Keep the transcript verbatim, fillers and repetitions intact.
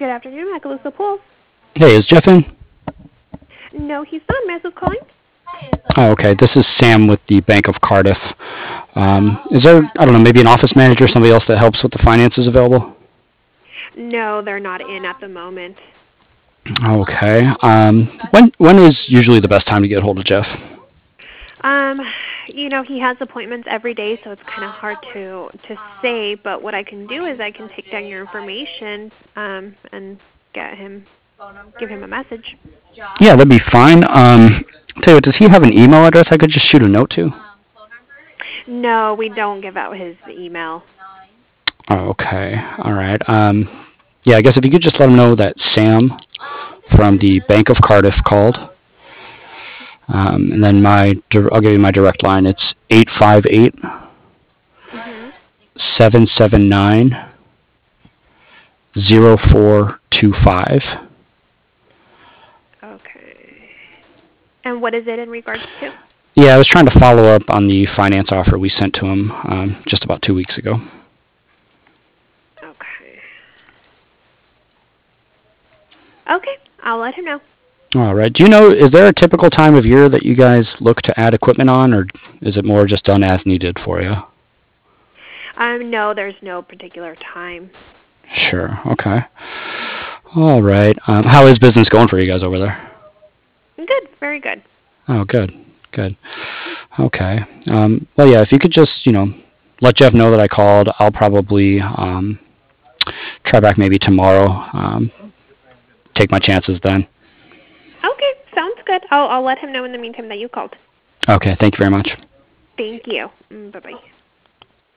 Good afternoon, Macaluso Pools. Hey, is Jeff in? No, he's not. May I ask who's calling? Oh, okay. This is Sam with the Bank of Cardiff. Um, is there, I don't know, maybe an office manager, somebody else that helps with the finances available? No, they're not in at the moment. Okay. Um, when when is usually the best time to get hold of Jeff? Um, you know, he has appointments every day, so it's kind of hard to to say. But what I can do is I can take down your information um, and get him, give him a message. Yeah, that'd be fine. Um, tell you what, does he have an email address I could just shoot a note to? No, we don't give out his email. Oh, okay. All right. Um, yeah, I guess if you could just let him know that Sam from the Bank of Cardiff called. Um, and then my, I'll give you my direct line. It's eight five eight, seven seven nine, zero four two five. Okay. And what is it in regards to? Yeah, I was trying to follow up on the finance offer we sent to him um, just about two weeks ago. Okay. Okay, I'll let him know. All right. Do you know, is there a typical time of year that you guys look to add equipment on, or is it more just done as needed for you? Um, no, there's no particular time. Sure. Okay. All right. Um, how is business going for you guys over there? Good, very good. Oh, good. Good. Okay. Um, well, yeah, if you could just, you know, let Jeff know that I called, I'll probably um, try back maybe tomorrow. Um, take my chances then. Okay, sounds good. I'll I'll let him know in the meantime that you called. Okay. Thank you very much. Thank you. Mm, bye-bye.